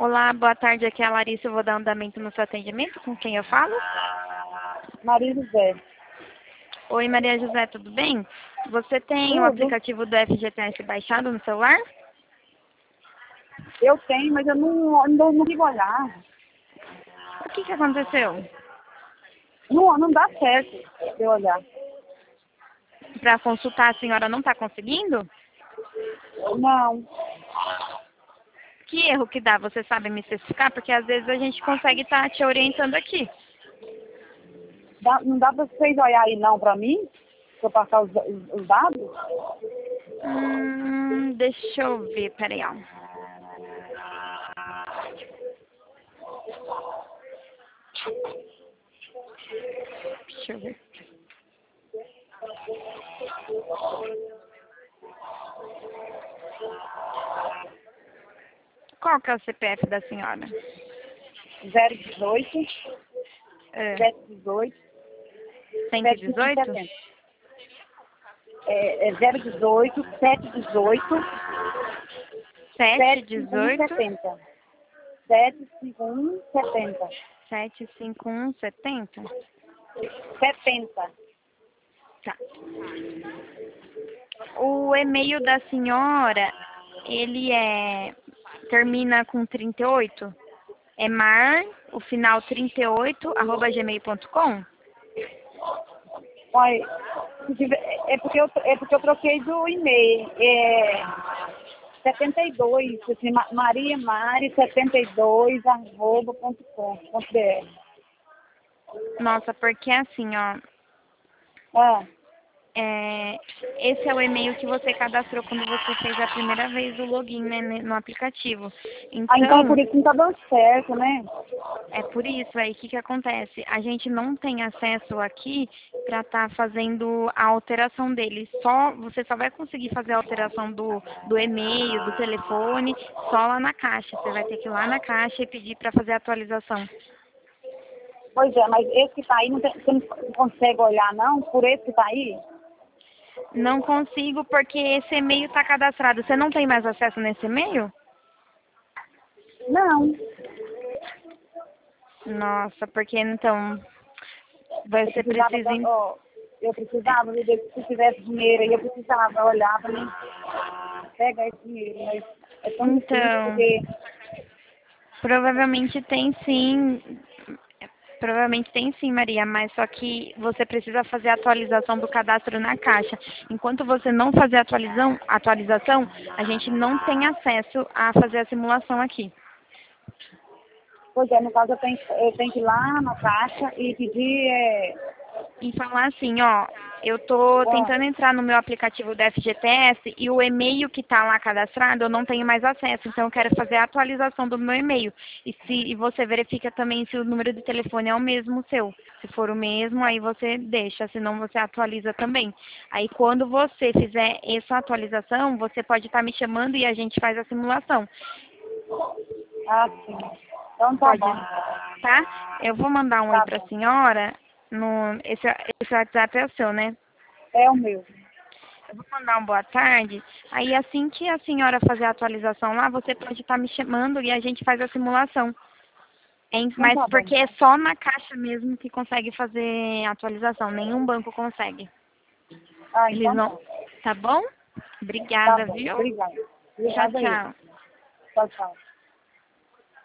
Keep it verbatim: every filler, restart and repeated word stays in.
Olá, boa tarde. Aqui é a Larissa. Eu vou dar andamento no seu atendimento. Com quem eu falo? Maria José. Oi, Maria José, tudo bem? Você tem o Tudo. aplicativo do F G T S baixado no celular? Eu tenho, mas eu não, não, não consigo olhar. O que que aconteceu? Não, não dá certo eu olhar. Para consultar, a senhora não está conseguindo? Não. Que erro que dá? Você sabe me especificar? Porque às vezes a gente consegue estar te orientando aqui. Dá, não dá pra vocês olhar aí não pra mim? Pra eu passar os, os, os dados? Hum, deixa eu ver, peraí, ó. Deixa eu ver. Qual que é o C P F da senhora? zero dezoito, É, sete dezoito, cento e sete dezoito? setenta. É, é zero dezoito, sete dezoito, sete sete cinco um dezoito? setenta. sete cinco um setenta. sete cinco um setenta? setenta. Tá. O e-mail da senhora, ele é termina com trinta e oito? É mar, o final trinta e oito, arroba gmail ponto com? Olha, se tiver- é porque eu, é porque eu troquei do e-mail. É setenta e dois, assim, Ma- Maria Mari setenta e dois arroba ponto com ponto br. Nossa, porque assim, ó, Ah, é, esse é o e-mail que você cadastrou quando você fez a primeira vez o login, né, ne- no aplicativo. ah, então é por Então, isso que não tá dando certo, né? é por isso aí, o que que acontece? A gente não tem acesso aqui para estar fazendo a alteração dele. Só, você só vai conseguir fazer a alteração do, do e-mail, do telefone, só lá na caixa. Você vai ter que ir lá na caixa e pedir para fazer a atualização. Pois é, mas esse que tá aí, não tem- você não consegue olhar não? Por esse que tá aí? Não consigo porque esse e-mail está cadastrado. Você não tem mais acesso nesse e-mail? Não. Nossa, porque então Eu você precisava, precisa. da- ó, eu precisava, viu, de- se tivesse dinheiro aí, eu precisava olhar pra mim pegar esse dinheiro, mas é tão difícil Então, porque... provavelmente tem sim. Provavelmente tem sim, Maria, mas só que você precisa fazer a atualização do cadastro na caixa. Enquanto você não fazer a atualização, atualização, a gente não tem acesso a fazer a simulação aqui. Pois é, no caso eu tenho, eu tenho que ir lá na caixa e pedir, é, E falar assim, ó, eu tô ó, tentando entrar no meu aplicativo da F G T S e o e-mail que tá lá cadastrado eu não tenho mais acesso, então eu quero fazer a atualização do meu e-mail. E se e você verifica também se o número de telefone é o mesmo seu. Se for o mesmo, aí você deixa, senão você atualiza também. Aí quando você fizer essa atualização, você pode estar me chamando e a gente faz a simulação. ah, sim. Então tá Pode, bom. tá? Eu vou mandar um oi Tá pra bom. senhora. No, esse, esse WhatsApp é o seu, né? É o meu. Eu vou mandar um boa tarde. Aí assim que a senhora fazer a atualização lá, você pode estar me chamando e a gente faz a simulação. Hein? Então Mas tá bom. porque é só na caixa mesmo que consegue fazer a atualização. Nenhum banco consegue. Ah, Eles então não. tá. Tá bom? Tá Obrigada, bom. viu? Obrigada. Tchau, Obrigada aí. tchau. Tchau, tchau.